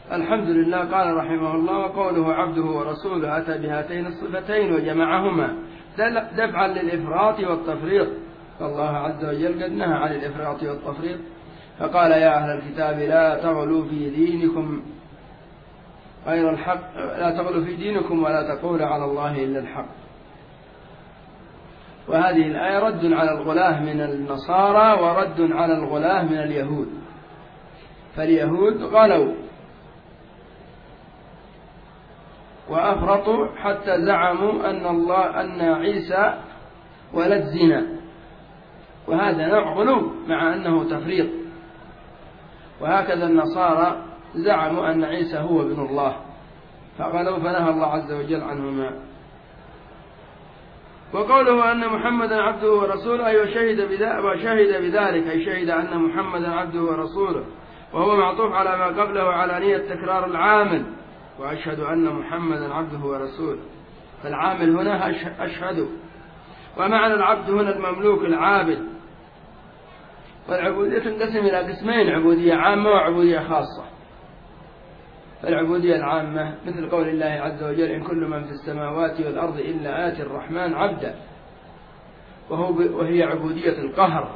الحمد لله. قال رحمه الله: وقوله عبده ورسوله أتى بهاتين الصفتين وجمعهما دفعا للإفراط والتفريط، فالله عز وجل قد نهى عن الإفراط والتفريط، فقال: يا أهل الكتاب لا تغلوا في دينكم غير الحق، لا تغلوا في دينكم ولا تقولوا على الله إلا الحق. وهذه الآية رد على الغلاة من النصارى ورد على الغلاة من اليهود. فاليهود غلوا وأفرطوا حتى زعموا أن عيسى ولد زنا، وهذا نوع غلو مع أنه تفريط. وهكذا النصارى زعموا أن عيسى هو ابن الله فغلوا، فنهى الله عز وجل عنهما. وقوله أن محمدا عبده ورسوله أي وشهد بذلك، أي شهد أن محمدا عبده ورسوله، وهو معطوف على ما قبله على نية تكرار العامل، وأشهد أن محمدا عبده ورسوله، فالعامل هنا أشهد. ومعنى العبد هنا المملوك العابد. والعبودية تنقسم إلى قسمين: عبودية عامة وعبودية خاصة. فالعبودية العامة مثل قول الله عز وجل: إن كل من في السماوات والأرض إلا آتي الرحمن عبدا، وهي عبودية القهر.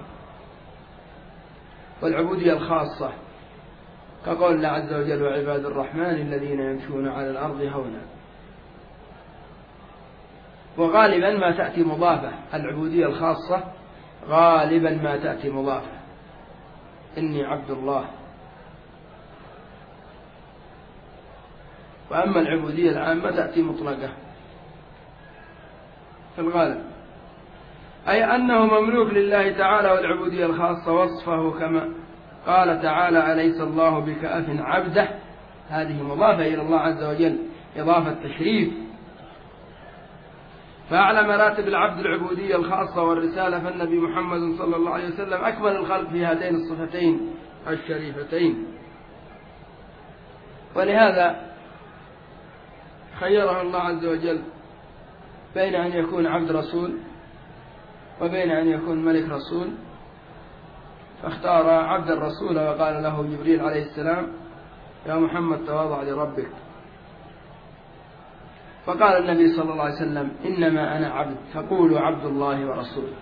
والعبودية الخاصة كقول الله عز وجل: وعباد الرحمن الذين يمشون على الأرض هونا. وغالبا ما تأتي مضافة. العبودية الخاصة غالبا ما تأتي مضافة: إني عبد الله. وأما العبودية العامة تأتي مطلقة في الغالب، أي أنه مملوك لله تعالى. والعبودية الخاصة وصفه كما قال تعالى: أليس الله بكاف عبده. هذه مضافة إلى الله عز وجل، إضافة تشريف. فأعلى مراتب العبد العبودية الخاصة والرسالة، فالنبي محمد صلى الله عليه وسلم أكمل الخلق في هاتين الصفتين الشريفتين. ولهذا خيره الله عز وجل بين أن يكون عبد رسول وبين أن يكون ملك رسول، فاختار عبد الرسول، وقال له جبريل عليه السلام: يا محمد تواضع لربك. فقال النبي صلى الله عليه وسلم: إنما أنا عبد، فقولوا عبد الله ورسوله.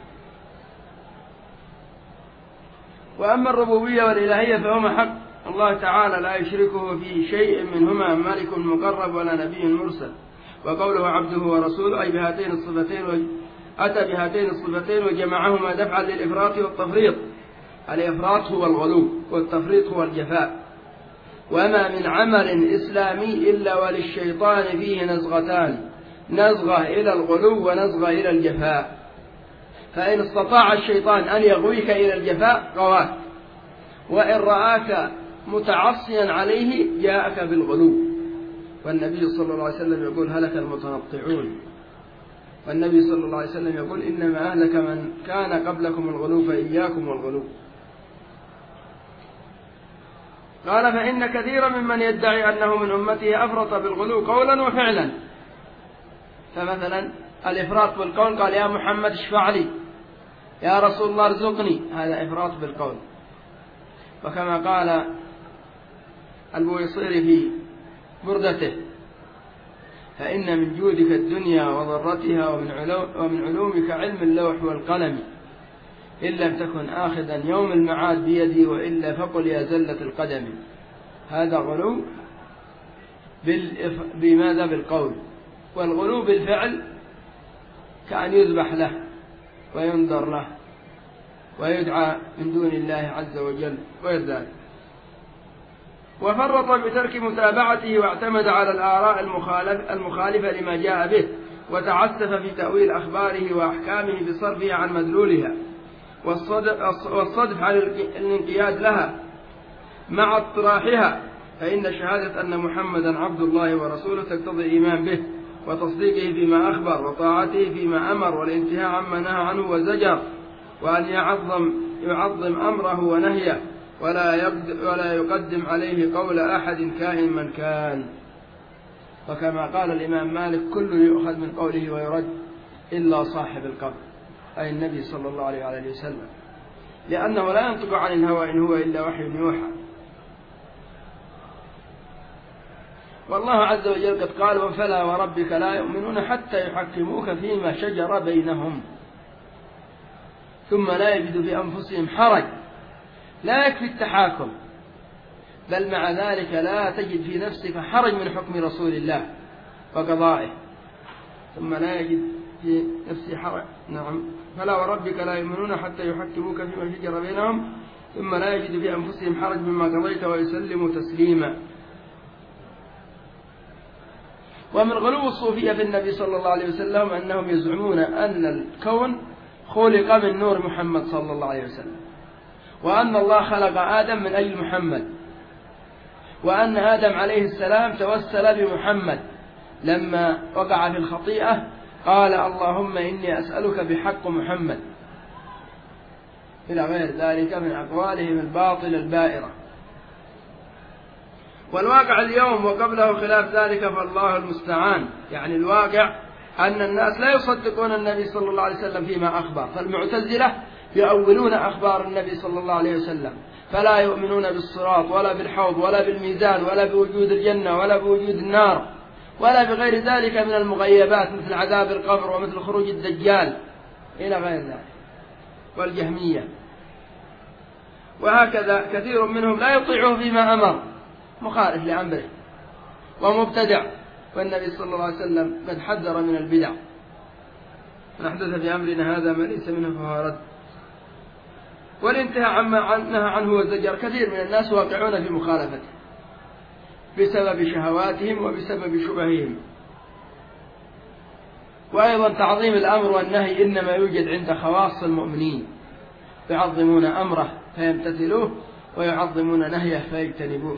وأما الربوبية والإلهية فهما حق الله تعالى لا يشركه في شيء منهما ملك مقرب ولا نبي مرسل. وقوله عبده ورسوله أي بهاتين الصفتين، أتى بهاتين الصفتين وجمعهما دفعا للإفراط والتفريط. الإفراط هو الغلو والتفريط هو الجفاء. وما من عمل إسلامي إلا وللشيطان فيه نزغتان: نزغة إلى الغلو ونزغة إلى الجفاء. فإن استطاع الشيطان أن يغويك إلى الجفاء غواك، وإن رآك متعصيا عليه جاءك بالغلو. والنبي صلى الله عليه وسلم يقول: هلك المتنطعون. والنبي صلى الله عليه وسلم يقول: إنما أهلك من كان قبلكم الغلو فإياكم والغلو. قال: فإن كثيرا ممن يدعي أنه من أمته أفرط بالغلو قولا وفعلا. فمثلا الإفراط بالقول، قال: يا محمد اشفع لي، يا رسول الله ارزقني، هذا إفراط بالقول. وكما قال البويصيري في بردته: فإن من جودك الدنيا وضرتها ومن علومك علم اللوح والقلم، إن لم تكن آخذا يوم المعاد بيدي وإلا فقل يا زلة القدم. هذا غلو بماذا؟ بالقول. والغلو بالفعل كأن يذبح له وينذر له ويدعى من دون الله عز وجل وغير ذلك. وفرط بترك متابعته واعتمد على الآراء المخالفة لما جاء به، وتعسف في تأويل أخباره وأحكامه بصرفها عن مدلولها والصدف عن الانقياد لها مع اطراحها. فإن شهادة أن محمدا عبد الله ورسوله تقتضي الإيمان به وتصديقه فيما أخبر وطاعته فيما أمر والانتهاء عما نهى عنه وزجر، وأن يعظم أمره ونهيه ولا يقدم عليه قول أحد كائن من كان. وكما قال الإمام مالك: كل يؤخذ من قوله ويرد إلا صاحب القبر، أي النبي صلى الله عليه وسلم، لأنه لا ينطق عن الهوى إن هو إلا وحي يوحى. والله عز وجل قد قال فلا وربك لا يؤمنون حتى يحكموك فيما شجر بينهم ثم لا يجدوا في أنفسهم حرج. لا يكفي التحاكم، بل مع ذلك لا تجد في نفسك حرج من حكم رسول الله وقضائه. ثم لا يجد في نفسه حرج. نعم. فلا وربك لا يؤمنون حتى يحكموك فيما شجر بينهم ثم لا يجد في أنفسهم حرج مما قضيت ويسلموا تسليما. ومن غلو الصوفية في النبي صلى الله عليه وسلم أنهم يزعمون أن الكون خلق من نور محمد صلى الله عليه وسلم، وأن الله خلق آدم من أجل محمد، وأن آدم عليه السلام توسل بمحمد لما وقع في الخطيئة قال اللهم إني أسألك بحق محمد، إلى غير ذلك من أقوالهم الباطلة البائرة. والواقع اليوم وقبله خلاف ذلك، فالله المستعان. يعني الواقع أن الناس لا يصدقون النبي صلى الله عليه وسلم فيما أخبر، فالمعتزلة يؤولون أخبار النبي صلى الله عليه وسلم، فلا يؤمنون بالصراط ولا بالحوض ولا بالميزان ولا بوجود الجنة ولا بوجود النار ولا بغير ذلك من المغيبات مثل عذاب القبر ومثل خروج الدجال إلى غير ذلك. والجهمية وهكذا كثير منهم لا يطيعه فيما أمر، مخالف لأمره ومبتدع، والنبي صلى الله عليه وسلم قد حذر من البدع: من أحدث في أمرنا هذا ما ليس منه فهو رد. والانتهاء عما نهى عنه والزجر كثير من الناس واقعون في مخالفته بسبب شهواتهم وبسبب شبههم. وأيضا تعظيم الأمر والنهي إنما يوجد عند خواص المؤمنين، يعظمون أمره فيمتثلوه ويعظمون نهيه فيجتنبوه،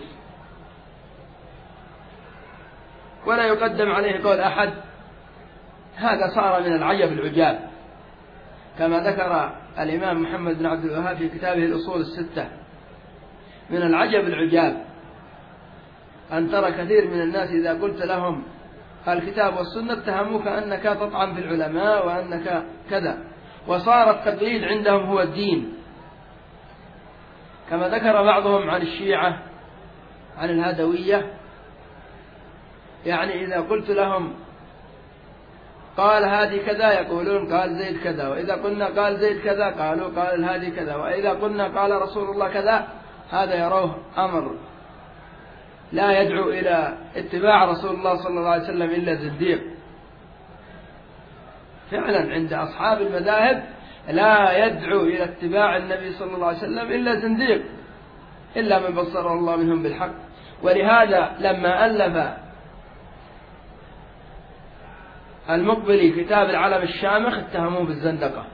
ولا يقدم عليه قول أحد. هذا صار من العجب العجاب، كما ذكر الإمام محمد بن عبد الوهاب في كتابه الأصول الستة: من العجب العجاب أن ترى كثير من الناس إذا قلت لهم الكتاب والسنة اتهموك أنك تطعن في العلماء وأنك كذا، وصار التقليد عندهم هو الدين. كما ذكر بعضهم عن الشيعة عن الهدوية، يعني إذا قلت لهم قال هذه كذا يقولون قال زيد كذا، وإذا قلنا قال زيد كذا قالوا قال هذه كذا، وإذا قلنا قال رسول الله كذا، هذا يروه أمر لا يدعو إلى اتباع رسول الله صلى الله عليه وسلم إلا زنديق. فعلا عند أصحاب المذاهب لا يدعو إلى اتباع النبي صلى الله عليه وسلم إلا زنديق، إلا من بصره الله منهم بالحق. ولهذا لما ألف المقبلي كتاب العلم الشامخ اتهموه بالزندقة،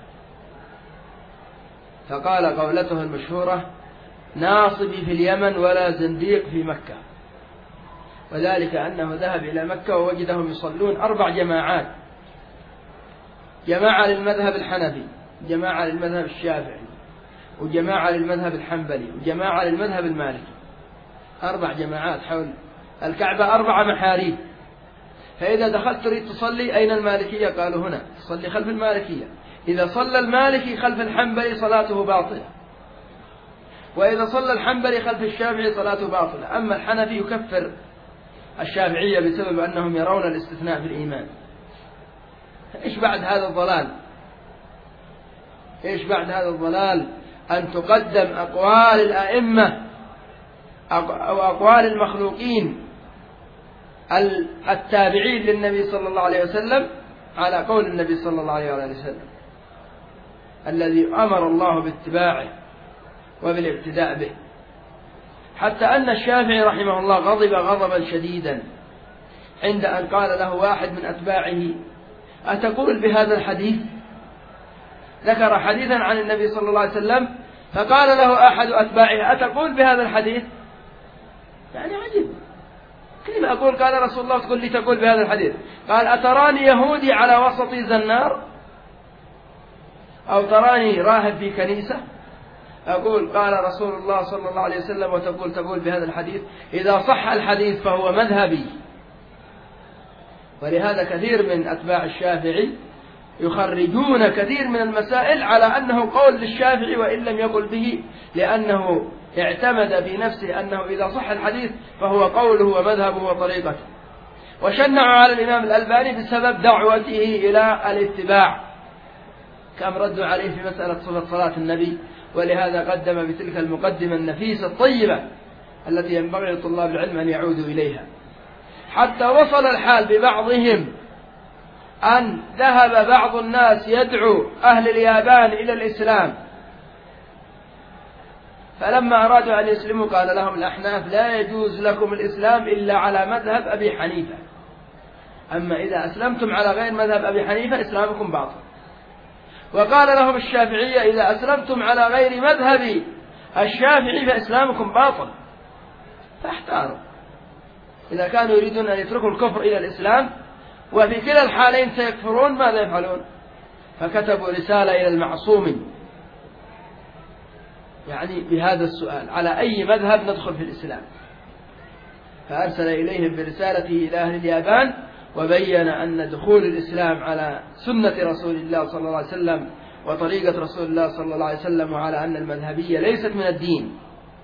فقال قولته المشهورة: ناصبي في اليمن ولا زنديق في مكة. وذلك أنه ذهب إلى مكة ووجدهم يصلون 4 جماعات: جماعة للمذهب الحنفي، جماعة للمذهب الشافعي، وجماعة للمذهب الحنبلي، وجماعة للمذهب المالكي. 4 جماعات حول الكعبة، 4 محاريب. فإذا دخلت تريد تصلي أين المالكية؟ قالوا هنا، تصلي خلف المالكية. إذا صلى المالكي خلف الحنبلي صلاته باطلة، وإذا صلى الحنبلي خلف الشافعي صلاته باطلة. أما الحنفي يكفر الشافعية بسبب أنهم يرون الاستثناء في الإيمان. إيش بعد هذا الضلال؟ إيش بعد هذا الضلال أن تقدم أقوال الأئمة أو أقوال المخلوقين التابعين للنبي صلى الله عليه وسلم على قول النبي صلى الله عليه وسلم الذي أمر الله باتباعه وبالاقتداء به. حتى أن الشافعي رحمه الله غضب غضبا شديدا عند أن قال له واحد من أتباعه: أتقول بهذا الحديث؟ ذكر حديثا عن النبي صلى الله عليه وسلم، فقال له أحد أتباعه: أتقول بهذا الحديث؟ يعني عجيب، كيف أقول قال رسول الله تقول لي تقول بهذا الحديث؟ قال: أتراني يهودي على وسط زنار؟ أو تراني راهب في كنيسة؟ أقول قال رسول الله صلى الله عليه وسلم وتقول بهذا الحديث؟ إذا صح الحديث فهو مذهبي. ولهذا كثير من أتباع الشافعي يخرجون كثير من المسائل على أنه قول للشافعي وإن لم يقل به، لأنه اعتمد في نفسه أنه إذا صح الحديث فهو قوله ومذهبه وطريقته. وشنعوا على الإمام الألباني بسبب دعوته إلى الاتباع، كم ردوا عليه في مسألة صفة صلاة النبي، ولهذا قدم بتلك المقدمة النفيسة الطيبة التي ينبغي لطلاب العلم أن يعودوا إليها، حتى وصل الحال ببعضهم أن ذهب بعض الناس يدعو أهل اليابان إلى الإسلام، فلما أرادوا أن يسلموا قال لهم الأحناف لا يجوز لكم الإسلام إلا على مذهب أبي حنيفة، أما إذا أسلمتم على غير مذهب أبي حنيفة إسلامكم باطل. وقال لهم الشافعية إذا أسلمتم على غير مذهب الشافعي فإسلامكم باطل، فاحتاروا إذا كانوا يريدون أن يتركوا الكفر إلى الإسلام وفي كلا الحالين سيكفرون ماذا يفعلون؟ فكتبوا رسالة إلى المعصوم يعني بهذا السؤال على أي مذهب ندخل في الإسلام، فأرسل إليهم برسالته إلى أهل اليابان وبين أن دخول الإسلام على سنة رسول الله صلى الله عليه وسلم وطريقة رسول الله صلى الله عليه وسلم، وعلى أن المذهبية ليست من الدين.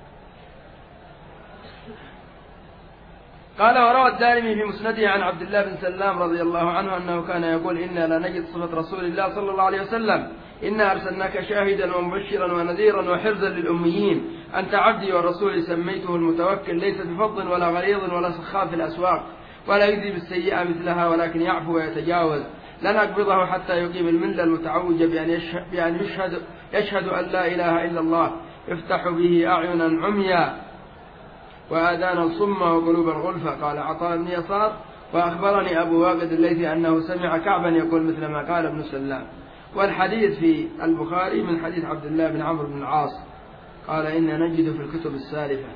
قال وروى الدارمي في مسنده عن عبد الله بن سلام رضي الله عنه أنه كان يقول إنا لا نجد صفة رسول الله صلى الله عليه وسلم إنا أرسلناك شاهدا ومبشرا ونذيرا وحرزا للأميين أنت عبدي ورسولي سميته المتوكل ليس بفض ولا غليظ ولا سخاف في الأسواق ولا يجزي بالسيئة مثلها ولكن يعفو ويتجاوز لن أقبضه حتى يقيم الملة المتعوجة بأن يشهد أن لا إله إلا الله يفتح به أعينا عميا وآذانا صما وقلوبا غلفا. قال عطاء بن يسار وأخبرني أبو واقد الليثي أنه سمع كعبا يقول مثل ما قال ابن سلام. والحديث في البخاري من حديث عبد الله بن عمرو بن العاص قال إن نجد في الكتب السالفة.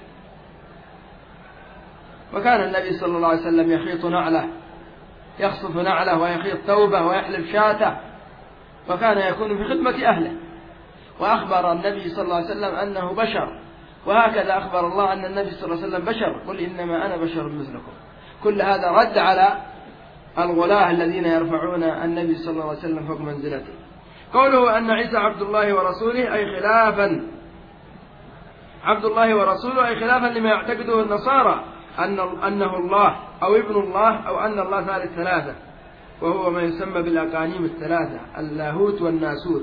وكان النبي صلى الله عليه وسلم يخيط نعله، يخصف نعله ويخيط ثوبه ويحلب شاته، وكان يكون في خدمة أهله. وأخبر النبي صلى الله عليه وسلم أنه بشر، وهكذا أخبر الله أن النبي صلى الله عليه وسلم بشر قل إنما أنا بشر مثلكم. كل هذا رد على الغلاة الذين يرفعون النبي صلى الله عليه وسلم فوق منزلته. قوله أن عيسى عبد الله ورسوله أي خلافا عبد الله ورسوله أي خلافا لما يعتقده النصارى أنه الله أو ابن الله أو أن الله ثالث ثلاثة، وهو ما يسمى بالأقانيم الثلاثة اللاهوت والناسوت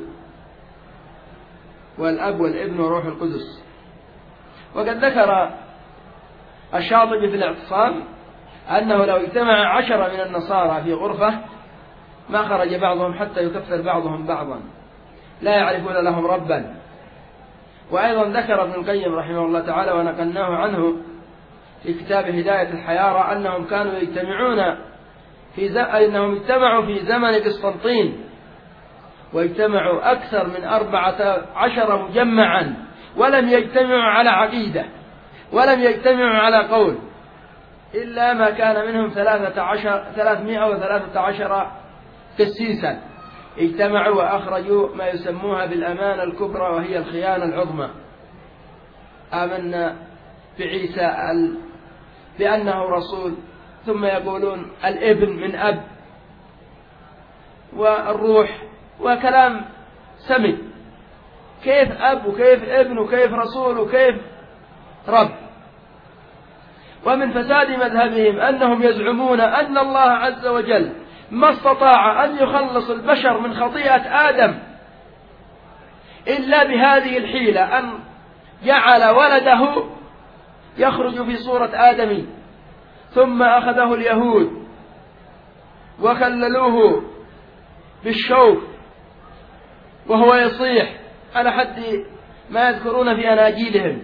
والأب والابن وروح القدس. وقد ذكر الشاطبي في الاعتصام أنه لو اجتمع 10 من النصارى في غرفة ما خرج بعضهم حتى يكفر بعضهم بعضا لا يعرفون لهم ربا. وأيضا ذكر ابن القيم رحمه الله تعالى ونقلناه عنه في كتاب هداية الحيارى أنهم كانوا يجتمعون أنهم اجتمعوا في زمن قسطنطين واجتمعوا أكثر من 14 مجمعا ولم يجتمعوا على عقيدة ولم يجتمعوا على قول إلا ما كان منهم 313 قسيسا اجتمعوا وأخرجوا ما يسموها بالأمانة الكبرى وهي الخيانة العظمى. آمنا بعيسى بأنه رسول، ثم يقولون الابن من أب والروح وكلام سمي، كيف أب وكيف ابن وكيف رسول وكيف رب. ومن فساد مذهبهم أنهم يزعمون أن الله عز وجل ما استطاع أن يخلص البشر من خطيئة آدم إلا بهذه الحيلة أن جعل ولده يخرج في صورة آدمي، ثم أخذه اليهود وخللوه بالشوك وهو يصيح على حد ما يذكرون في أناجيلهم،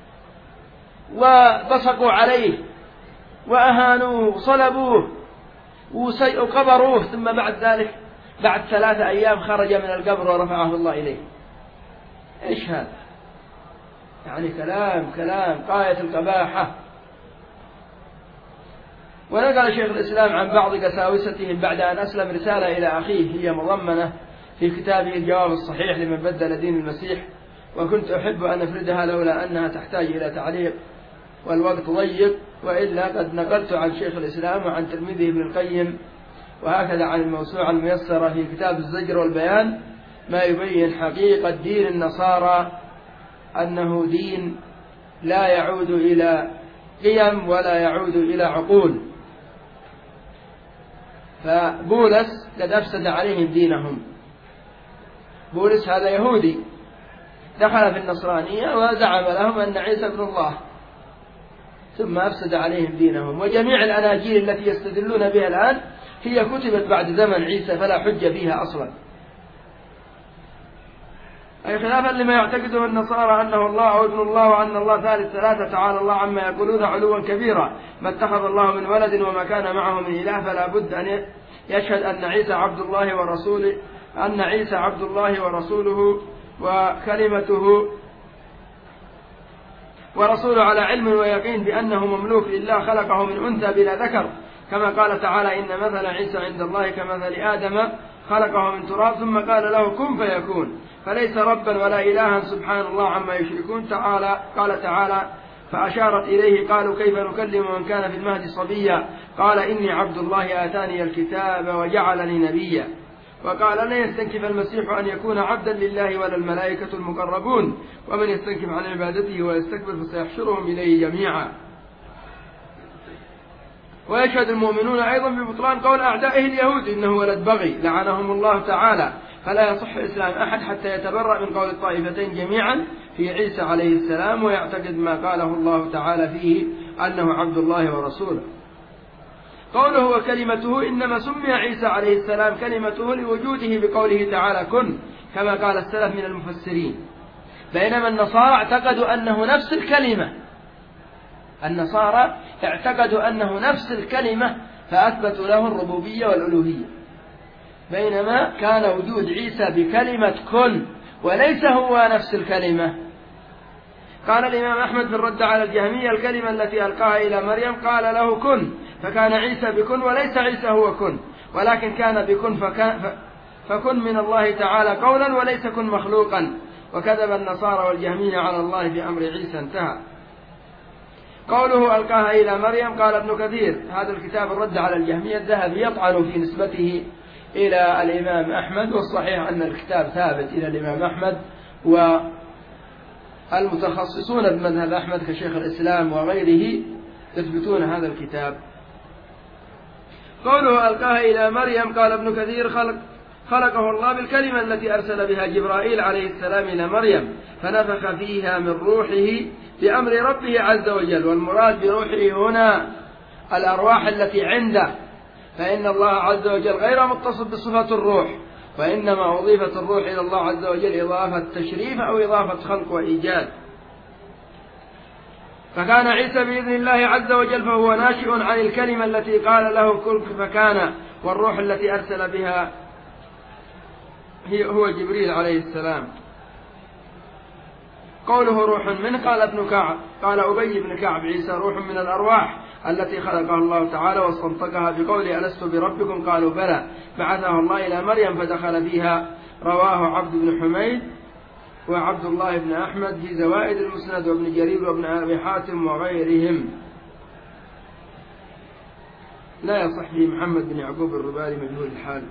وبصقوا عليه وأهانوه وصلبوه وقبروه، ثم بعد ذلك بعد 3 أيام خرج من القبر ورفعه الله إليه. إيش هذا؟ يعني كلام غاية القباحة. ونقل شيخ الإسلام عن بعض قساوستهم بعد أن أسلم رسالة إلى أخيه هي مضمنة في كتابه الجواب الصحيح لمن بدل دين المسيح، وكنت أحب أن أفردها لولا أنها تحتاج إلى تعليق والوقت ضيق، وإلا قد نقلت عن شيخ الإسلام وعن تلميذه ابن القيم وهكذا عن الموسوعة الميسرة في كتاب الزجر والبيان ما يبين حقيقة دين النصارى أنه دين لا يعود إلى قيم ولا يعود إلى عقول. فبولس قد أفسد عليهم دينهم. بولس هذا يهودي دخل في النصرانية وزعم لهم أن عيسى ابن الله، ثم أفسد عليهم دينهم. وجميع الأناجيل التي يستدلون بها الآن هي كتبت بعد زمن عيسى، فلا حجة فيها أصلا، أي خلافا لما يعتقده النصارى أنه الله أو ابن الله وأن الله ثالث ثلاثة، تعالى الله عما يقولون علوا كبيرا. ما اتخذ الله من ولد وما كان معه من إله، فلا بد أن يشهد أن عيسى عبد الله ورسوله، أن عيسى عبد الله ورسوله وكلمته ورسوله على علم ويقين بأنه مملوك لله خلقه من أنثى بلا ذكر، كما قال تعالى إن مثل عيسى عند الله كمثل آدم خلقه من تراب ثم قال له كن فيكون، فليس ربا ولا إلها سبحان الله عما يشركون. قال تعالى فأشارت إليه قالوا كيف نكلم من كان في المهد صبيا، قال إني عبد الله آتاني الكتاب وجعلني نبيا. وقال لن يستنكف المسيح أن يكون عبدا لله ولا الملائكة المقربون، ومن يستنكف عن عبادته ويستكبر فسيحشرهم إليه جميعا. ويشهد المؤمنون أيضا ببطلان قول أعدائه اليهود إنه ولد بغي لعنهم الله تعالى، فلا يصح إسلام أحد حتى يتبرأ من قول الطائفتين جميعا في عيسى عليه السلام، ويعتقد ما قاله الله تعالى فيه أنه عبد الله ورسوله. قوله وكلمته إنما سمي عيسى عليه السلام كلمته لوجوده بقوله تعالى كن، كما قال السلف من المفسرين، بينما النصارى اعتقدوا أنه نفس الكلمة. النصارى اعتقدوا أنه نفس الكلمة فأثبتوا له الربوبية والألوهية، بينما كان وجود عيسى بكلمة كن وليس هو نفس الكلمة. قال الإمام أحمد في الرد على الجهمية الكلمة التي ألقاها إلى مريم قال له كن، فكان عيسى بكن وليس عيسى هو كن، ولكن كان بكن فكن من الله تعالى قولا وليس كن مخلوقا. وكذب النصارى والجهمية على الله بأمر عيسى. انتهى. قوله ألقاها إلى مريم قال ابن كثير هذا الكتاب الرد على الجهمية الذهبي يطعن في نسبته إلى الإمام أحمد، والصحيح أن الكتاب ثابت إلى الإمام أحمد، والمتخصصون بمذهب أحمد كشيخ الإسلام وغيره يثبتون هذا الكتاب. قوله ألقاها إلى مريم قال ابن كثير خلقه الله بالكلمة التي أرسل بها جبرائيل عليه السلام إلى مريم، فنفخ فيها من روحه بأمر ربه عز وجل. والمراد بروحه هنا الأرواح التي عنده، فإن الله عز وجل غير متصف بصفة الروح، وإنما أضيفت الروح إلى الله عز وجل إضافة تشريف أو إضافة خلق وإيجاد. فكان عيسى بإذن الله عز وجل فهو ناشئ عن الكلمة التي قال له كن فكان، والروح التي أرسل بها هو جبريل عليه السلام. قوله روح منه قال ابن كعب قال أبي بن كعب عيسى روح من الأرواح التي خلقها الله تعالى واستنطقها بقوله ألست بربكم قالوا بلى، بعثه الله إلى مريم فدخل فيها. رواه عبد بن حميد وعبد الله بن أحمد في زوائد المسند وابن جرير وابن أبي حاتم وغيرهم. لا يصح به محمد بن يعقوب الربالي مجهول الحال.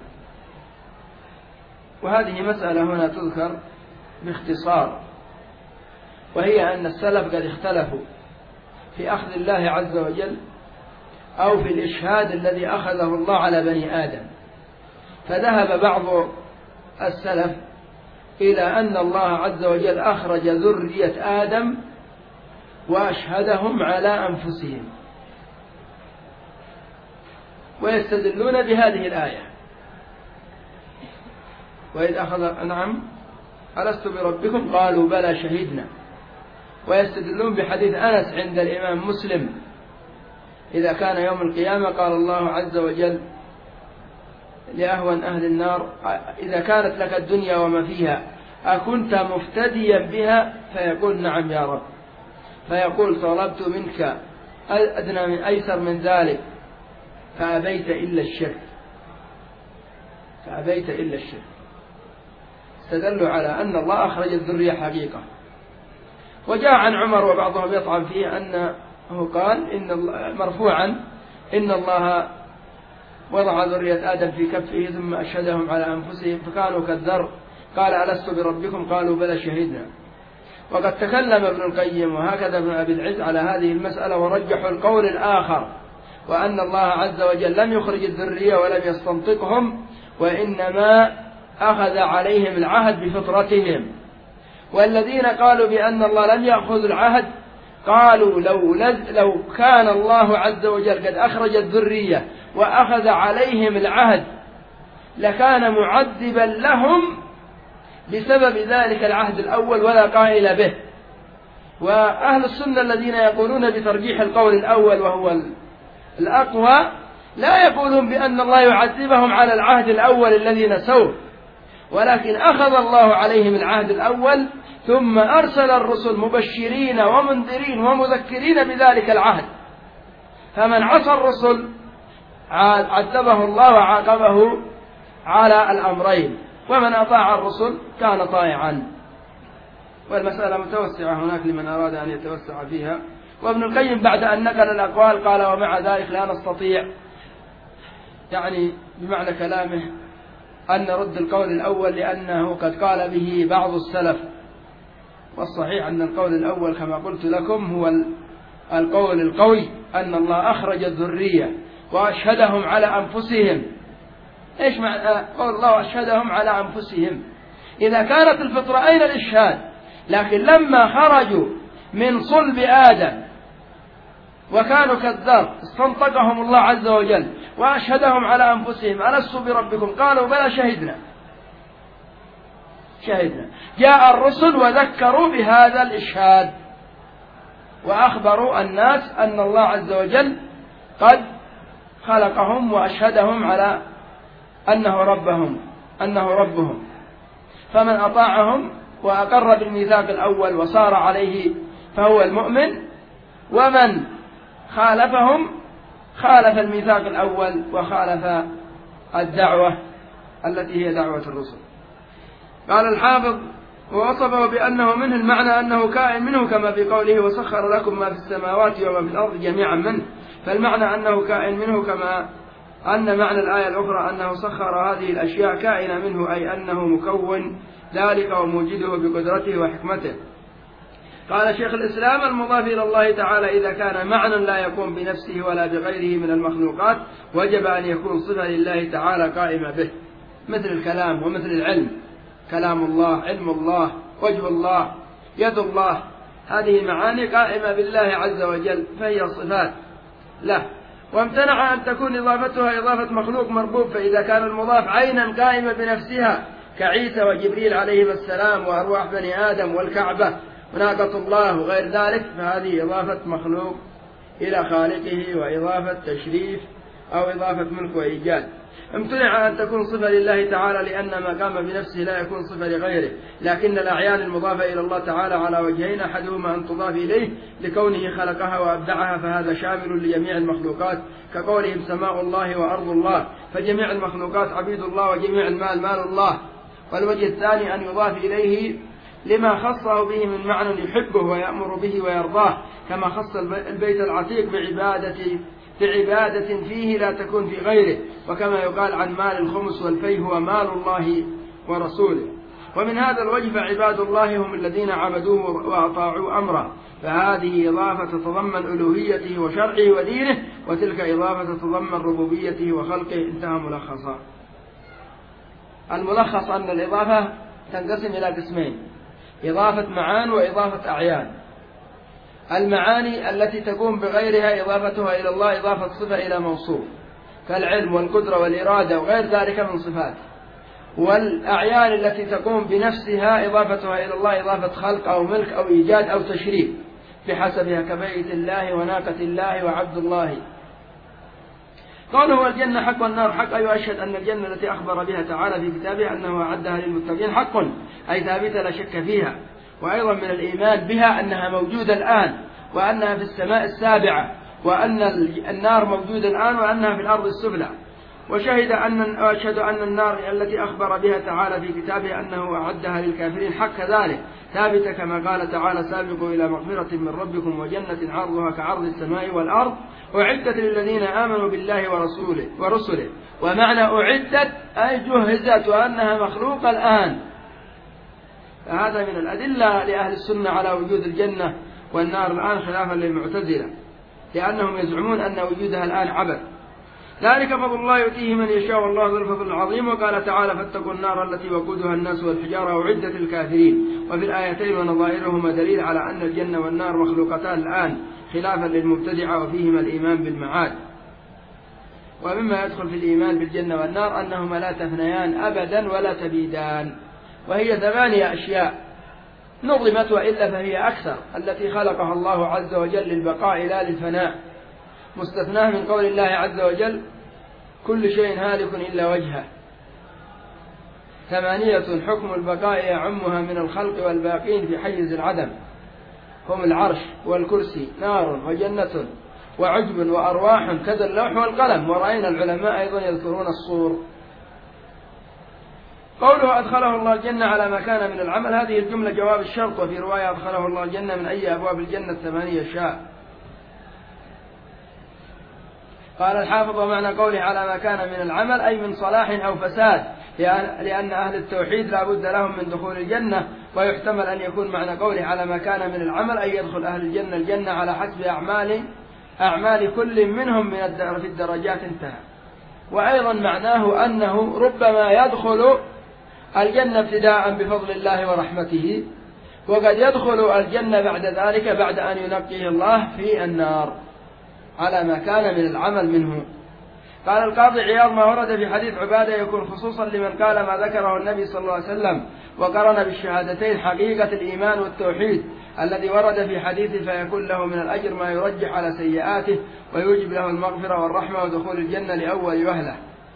وهذه مسألة هنا تذكر باختصار، وهي أن السلف قد اختلفوا في أخذ الله عز وجل أو في الإشهاد الذي أخذه الله على بني آدم. فذهب بعض السلف إلى أن الله عز وجل أخرج ذرية آدم وأشهدهم على أنفسهم، ويستدلون بهذه الآية وإذ أخذ نعم ألست بربكم قالوا بلى شهدنا، ويستدلون بحديث أنس عند الإمام مسلم إذا كان يوم القيامة قال الله عز وجل لأهون أهل النار إذا كانت لك الدنيا وما فيها أكنت مفتديا بها؟ فيقول نعم يا رب، فيقول طلبت منك أدنى من أيسر من ذلك فأبيت إلا الشرك، فأبيت إلا الشرك. استدلوا على أن الله أخرج الذرية حقيقة. وجاء عن عمر وبعضهم يطعن فيه أنه قال مرفوعا إن الله وضع ذرية آدم في كفه ثم أشهدهم على أنفسهم فكانوا كالذر، قال ألست بربكم قالوا بلى شهدنا. وقد تكلم ابن القيم وهكذا ابن أبي العز على هذه المسألة ورجحوا القول الآخر وأن الله عز وجل لم يخرج الذرية ولم يستنطقهم، وإنما أخذ عليهم العهد بفطرتهم. والذين قالوا بأن الله لم يأخذ العهد قالوا لو كان الله عز وجل قد أخرج الذرية وأخذ عليهم العهد لكان معذبا لهم بسبب ذلك العهد الأول ولا قائل به. وأهل السنة الذين يقولون بترجيح القول الأول وهو الأقوى لا يقولون بأن الله يعذبهم على العهد الأول الذي نسوه، ولكن أخذ الله عليهم العهد الأول ثم أرسل الرسل مبشرين ومنذرين ومذكرين بذلك العهد، فمن عصى الرسل عذبه الله وعاقبه على الأمرين، ومن أطاع الرسل كان طائعا. والمسألة متوسعة هناك لمن أراد أن يتوسع فيها. وابن القيم بعد أن نقل الأقوال قال ومع ذلك لا نستطيع، يعني بمعنى كلامه، أن نرد القول الأول لأنه قد قال به بعض السلف، والصحيح أن القول الأول كما قلت لكم هو القول القوي، أن الله أخرج الذرية وأشهدهم على أنفسهم. إيش معنى قول الله أشهدهم على أنفسهم؟ إذا كانت الفطرة أين الإشهاد؟ لكن لما خرجوا من صلب آدم وكانوا كالذر استنطقهم الله عز وجل وأشهدهم على أنفسهم ألست بربكم؟ قالوا بلى شهدنا. جاء الرسل وذكروا بهذا الإشهاد وأخبروا الناس أن الله عز وجل قد خلقهم وأشهدهم على أنه ربهم. فمن أطاعهم وأقر بالميثاق الأول وصار عليه فهو المؤمن، ومن خالفهم خالف الميثاق الأول وخالف الدعوة التي هي دعوة الرسل. قال الحافظ ووصفه بأنه منه المعنى أنه كائن منه كما في قوله وسخر لكم ما في السماوات وما في الأرض جميعا منه، فالمعنى أنه كائن منه، كما أن معنى الآية الأخرى أنه سخر هذه الأشياء كائنة منه، أي أنه مكون ذلك وموجده بقدرته وحكمته. قال شيخ الإسلام المضاف إلى الله تعالى إذا كان معنى لا يكون بنفسه ولا بغيره من المخلوقات وجب أن يكون صفة لله تعالى قائمة به، مثل الكلام ومثل العلم، كلام الله، علم الله، وجه الله، يد الله، هذه معاني قائمة بالله عز وجل فهي صفات له. وامتنع أن تكون إضافتها إضافة مخلوق مربوب، فإذا كان المضاف عينا قائمة بنفسها كعيسى وجبريل عليهم السلام وأرواح بني آدم والكعبة وناقة الله وغير ذلك، فهذه إضافة مخلوق إلى خالقه وإضافة تشريف أو إضافة ملك وإيجاد. امتنع أن تكون صفة لله تعالى لأن ما قام بنفسه لا يكون صفة لغيره، لكن الأعيان المضافة إلى الله تعالى على وجهين، أحدهما أن تضاف إليه لكونه خلقها وأبدعها، فهذا شامل لجميع المخلوقات كقولهم سماء الله وأرض الله، فجميع المخلوقات عبيد الله وجميع المال مال الله. والوجه الثاني أن يضاف إليه لما خصه به من معنى يحبه ويأمر به ويرضاه، كما خص البيت العتيق بعبادة فيه لا تكون في غيره، وكما يقال عن مال الخمس والفي هو مال الله ورسوله. ومن هذا الوجه فعباد الله هم الذين عبدوه وأطاعوا أمره، فهذه إضافة تتضمن ألوهيته وشرعه ودينه، وتلك إضافة تتضمن ربوبيته وخلقه. انتهى ملخصا. الملخص أن الإضافة تنقسم إلى قسمين: إضافة معان وإضافة أعيان. المعاني التي تقوم بغيرها إضافتها إلى الله إضافة صفة إلى موصوف كالعلم والقدرة والإرادة وغير ذلك من صفات. والأعيان التي تقوم بنفسها إضافتها إلى الله إضافة خلق أو ملك أو إيجاد أو تشريف بحسبها كبيت الله وناقة الله وعبد الله. قوله والجنة حق والنار حق، أي يشهد أن الجنة التي أخبر بها تعالى في كتابه أنه أعدها للمتقين حق، أي ثابتة لا شك فيها. وأيضا من الإيمان بها أنها موجودة الآن، وأنها في السماء السابعة، وأن النار موجودة الآن، وأنها في الأرض السفلى. وأشهد أن النار التي أخبر بها تعالى في كتابه أنه أعدها للكافرين حق كذلك ثابتة، كما قال تعالى سابقوا إلى مغفرة من ربكم وجنة عرضها كعرض السماء والأرض أعدت للذين آمنوا بالله ورسله. ومعنى أعدت أي جهزت، وأنها مخلوقة الآن. فهذا من الأدلة لأهل السنة على وجود الجنة والنار الآن خلافا للمعتزلة. لأنهم يزعمون أن وجودها الآن عبث. ذلك فضل الله يؤتيه من يشاء والله ذو الفضل العظيم. وقال تعالى فاتقوا النار التي وقودها الناس والحجارة أعدت للكافرين. وفي الآيتين ونظائرهما دليل على أن الجنة والنار مخلوقتان الآن خلافا للمبتدعة وفيهما الإيمان بالمعاد. ومما يدخل في الإيمان بالجنة والنار أنهما لا تفنيان أبدا ولا تبيدان، وهي 8 أشياء نظمت وإلا فهي أكثر التي خلقها الله عز وجل للبقاء لا للفناء، مستثناه من قول الله عز وجل كل شيء هالك إلا وجهه. 8 حكم البقاء يعمها من الخلق والباقين في حيز العدم، هم العرش والكرسي نار وجنة وعجب وأرواح كذا اللوح والقلم. ورأينا العلماء أيضا يذكرون الصور. قوله أدخله الله الجنة على ما كان من العمل، هذه الجملة جواب الشرط. وفي رواية أدخله الله الجنة من أي أبواب الجنة 8 شاء. قال الحافظ ومعنى قوله على ما كان من العمل أي من صلاح أو فساد، لأن أهل التوحيد لا بد لهم من دخول الجنة. ويحتمل أن يكون معنى قوله على ما كان من العمل أي يدخل أهل الجنة الجنة على حسب أعمال كل منهم في الدرجات انتهى. وأيضا معناه أنه ربما يدخل الجنة ابتداء بفضل الله ورحمته، وقد يدخل الجنة بعد ذلك بعد أن ينقيه الله في النار على ما كان من العمل منه. قال القاضي عياض ما ورد في حديث عبادة يكون خصوصا لمن قال ما ذكره النبي صلى الله عليه وسلم وقرن بالشهادتين حقيقة الإيمان والتوحيد الذي ورد في حديثه، فيكون له من الأجر ما يرجح على سيئاته ويوجب له المغفرة والرحمة ودخول الجنة لأول وهلة.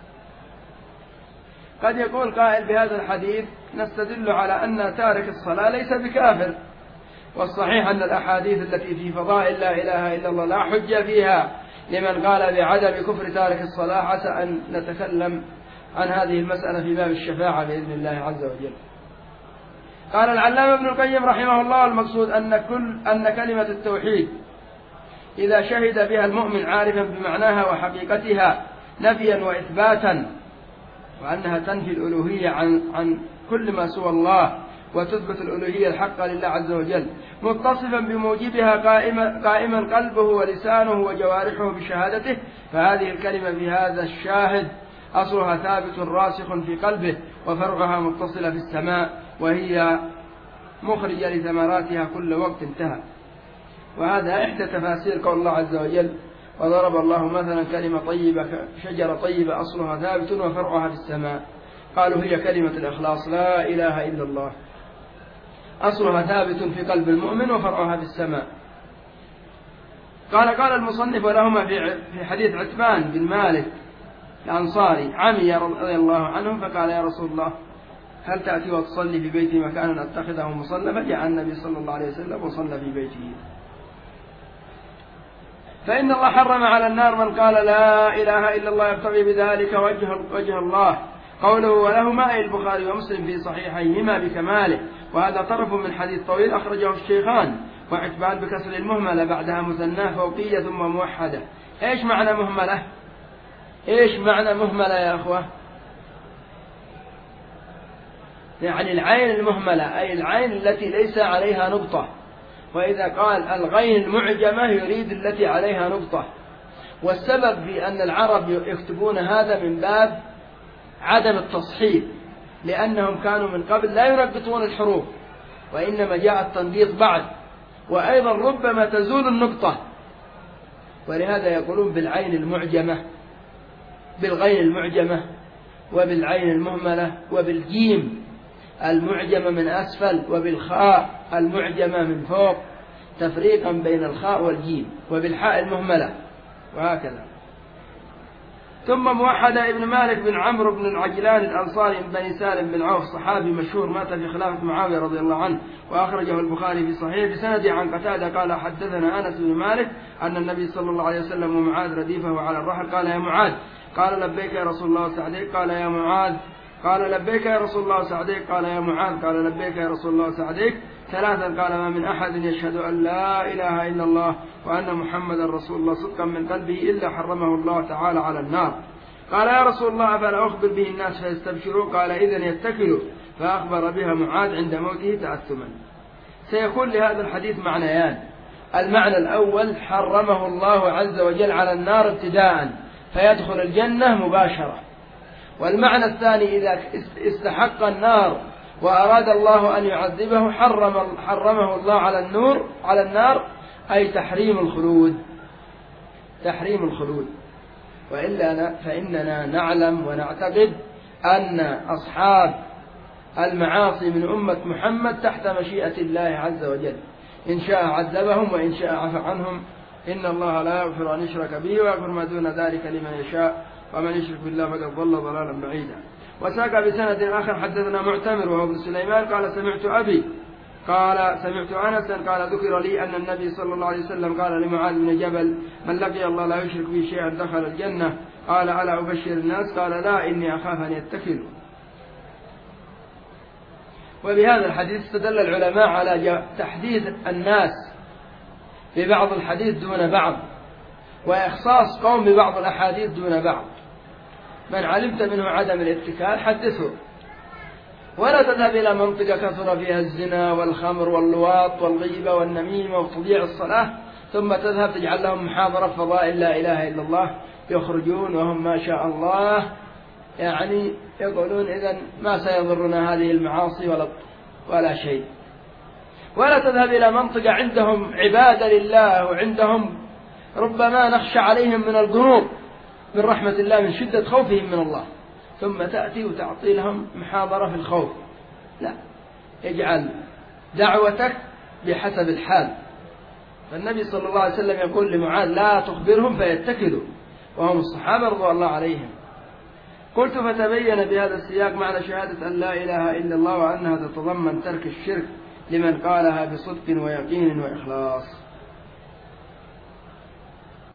قد يقول قائل بهذا الحديث نستدل على أن تارك الصلاة ليس بكافر، والصحيح أن الأحاديث التي في فضائل لا إله إلا الله لا حجة فيها لمن قال بعدم كفر تارك الصلاة. عسى أن نتكلم عن هذه المسألة في باب الشفاعة بإذن الله عز وجل. قال العلامة ابن القيم رحمه الله المقصود أن كلمة التوحيد إذا شهد بها المؤمن عارفا بمعناها وحقيقتها نفيا وإثباتا، وأنها تنفي الألوهية عن كل ما سوى الله وتثبت الألوهية الحقة لله عز وجل، متصفا بموجبها قائما قلبه ولسانه وجوارحه بشهادته، فهذه الكلمة بهذا الشاهد أصلها ثابت راسخ في قلبه وفرعها متصلة في السماء، وهي مخرجة لثمراتها كل وقت انتهى. وهذا إحدى تفاسير قول الله عز وجل وضرب الله مثلا كلمة طيبة شجرة طيبة أصلها ثابت وفرعها في السماء. قالوا هي كلمة الإخلاص لا إله إلا الله، أصلها ثابت في قلب المؤمن وفرعها في السماء. قال المصنف ولهما في حديث عتبان بن مالك الأنصاري عمي رضي الله عنه فقال يا رسول الله هل تأتي وتصلي في بيتي مكانا أتخذه مصلى؟ فجاء النبي صلى الله عليه وسلم وصلى في بيته. فإن الله حرم على النار من قال لا إله إلا الله يبتغي بذلك وجه الله. قوله ولهما أي البخاري ومسلم في صحيحيهما بكماله. وهذا طرف من حديث طويل أخرجه الشيخان. وعتبان بكسر المهملة بعدها مثناه فوقية ثم موحدة. إيش معنى مهملة؟ إيش معنى مهملة يا أخوة؟ يعني العين المهملة أي العين التي ليس عليها نقطة، وإذا قال الغين المعجمة يريد التي عليها نقطة. والسبب في أن العرب يكتبون هذا من باب عدم التصحيح، لأنهم كانوا من قبل لا يربطون الحروف، وإنما جاء التنبيط بعد، وأيضا ربما تزول النقطة، ولهذا يقولون بالعين المعجمة، بالغين المعجمة، وبالعين المهملة، وبالجيم المعجمة من أسفل، وبالخاء المعجمة من فوق، تفريقا بين الخاء والجيم، وبالحاء المهملة، وهكذا. ثم موحد ابن مالك بن عمرو بن العجلان الأنصاري من بني سالم بن عوف صحابي مشهور مات في خلافة معاوية رضي الله عنه، وأخرجه البخاري في صحيح بسند عن قتادة قال حدثنا أنس بن مالك أن النبي صلى الله عليه وسلم ومعاذ رديفه على الرحل قال يا معاذ، قال لبيك يا رسول الله سعديك، قال يا معاذ، قال لبيك يا رسول الله سعديك، قال يا معاذ، قال لبيك يا رسول الله سعديك ثلاثا، قال ما من أحد يشهد أن لا إله إلا الله وأن محمدا رسول الله صدقا من قلبه إلا حرمه الله تعالى على النار. قال يا رسول الله أفلا أخبر به الناس فيستبشروا؟ قال إذن يتكلوا. فأخبر بها معاذ عند موته تأثما. سيكون لهذا الحديث معنيان: المعنى الأول حرمه الله عز وجل على النار ابتداء فيدخل الجنة مباشرة. والمعنى الثاني إذا استحق النار وأراد الله أن يعذبه حرمه الله على النار، أي تحريم الخلود. وإلا فإننا نعلم ونعتقد أن أصحاب المعاصي من أمة محمد تحت مشيئة الله عز وجل، إن شاء عذبهم وإن شاء عفى عنهم. إن الله لا يغفر أن يشرك به ويغفر ما دون ذلك لمن يشاء، ومن يشرك بالله فقد ضل ضلالا بعيدا. وساق بسند آخر حدثنا معتمر وهو ابن سليمان قال سمعت أبي قال سمعت أنسا قال ذكر لي أن النبي صلى الله عليه وسلم قال لمعاذ بن جبل من لقي الله لا يشرك به شيئا دخل الجنة. قال ألا أبشر الناس؟ قال لا إني أخاف أن يتكلوا. وبهذا الحديث استدل العلماء على تحديد الناس ببعض الحديث دون بعض، وإخصاص قوم ببعض الأحاديث دون بعض. من علمت منه عدم الاتكال حدثه، ولا تذهب إلى منطقة كثر فيها الزنا والخمر واللواط والغيبة والنميمة وتضييع الصلاة ثم تذهب تجعل لهم محاضرة فضائل لا إله إلا الله، يخرجون وهم ما شاء الله يعني يقولون إذن ما سيضرنا هذه المعاصي ولا شيء. ولا تذهب إلى منطقة عندهم عبادة لله وعندهم ربما نخشى عليهم من القنوط من رحمة الله من شدة خوفهم من الله، ثم تأتي وتعطي لهم محاضرة في الخوف. لا، اجعل دعوتك بحسب الحال. فالنبي صلى الله عليه وسلم يقول لمعاذ لا تخبرهم فيتكلوا، وهم الصحابة رضي الله عليهم. قلت فتبين بهذا السياق معنى شهادة أن لا إله إلا الله وأنها تتضمن ترك الشرك لمن قالها بصدق ويقين وإخلاص.